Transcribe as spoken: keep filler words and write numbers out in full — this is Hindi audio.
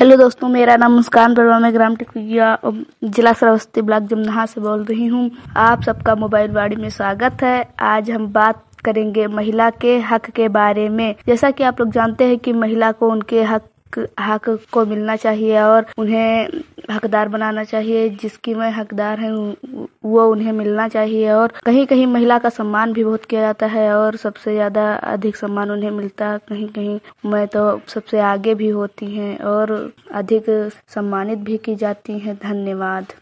हेलो दोस्तों, मेरा नाम मुस्कान परवा, मैं ग्राम टिकुया जिला श्रावस्ती ब्लॉक जमनहा से बोल रही हूँ। आप सबका मोबाइल वाड़ी में स्वागत है। आज हम बात करेंगे महिला के हक के बारे में। जैसा कि आप लोग जानते हैं कि महिला को उनके हक हक को मिलना चाहिए और उन्हें हकदार बनाना चाहिए। जिसकी मैं हकदार है वो उन्हें मिलना चाहिए। और कहीं कहीं महिला का सम्मान भी बहुत किया जाता है और सबसे ज्यादा अधिक सम्मान उन्हें मिलता है। कहीं कहीं मैं तो सबसे आगे भी होती हैं और अधिक सम्मानित भी की जाती हैं। धन्यवाद।